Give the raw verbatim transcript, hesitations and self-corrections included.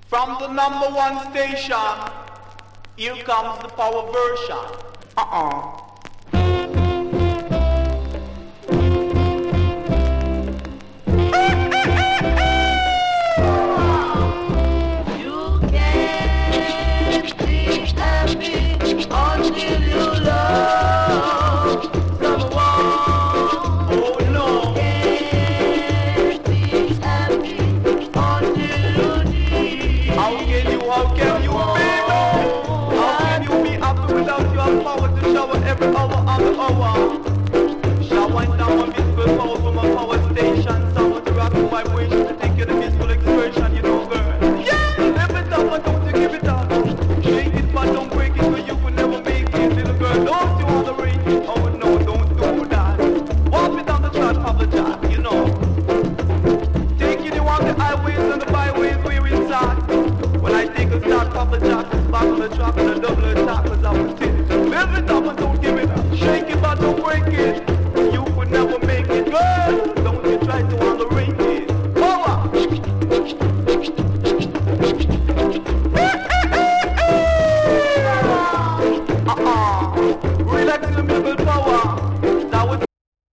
From the number one station, here comes the power version. Uh-uh. You can't be happy until you love someone. Oh no. You can't be happy until you need. How can you, how can you be? How can you be happy without your power to shower every hour of the hour? Showering down a musical power from a power station. Sound to rock the vibration to take you the musical expression, you know, girl. Yeah, every time I don't you give it up. Shake it but don't break it, but you will never make it. Little girl, don't you want the ring? Oh no, don't do that. Walk me down the track, Papa Jack, you know. Taking you on the highways and the byways where it's at. When I take a start, Papa Jack is back on the track.